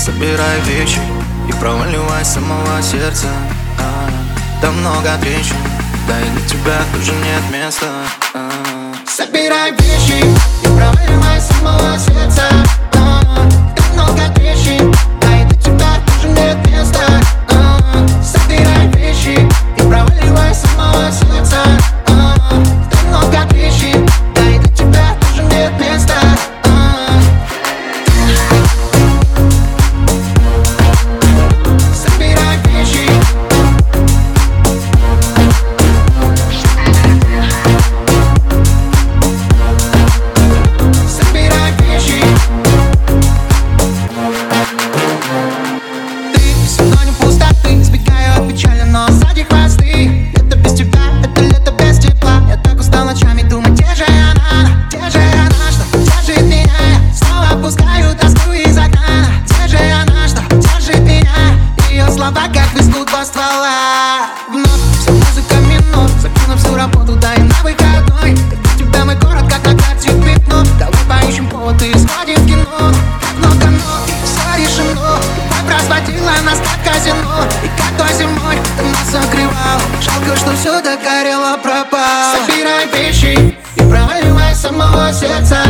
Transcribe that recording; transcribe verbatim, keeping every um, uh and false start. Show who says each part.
Speaker 1: Собирай вещи и проваливай с самого сердца. а, Там много трещин, да и для тебя тоже нет места. а.
Speaker 2: Собирай вещи и проваливай с самого сердца. а, Там много трещин, да и для тебя тоже нет места. а. Собирай вещи и проваливай с самого сердца. а, Там много трещин, да и для тебя тоже нет места. Слова как везут два ствола. Вновь вся музыка минут, закинув всю работу, да и на выходной. Для тебя мой город как на карте пятно. Давай поищем повод и сходим в кино. Как много нот, все решено. Любовь разводила нас как казино. И как той зимой ты нас согревал. Жалко, что все догорело, пропал. Собирай вещи и проваливай с самого сердца.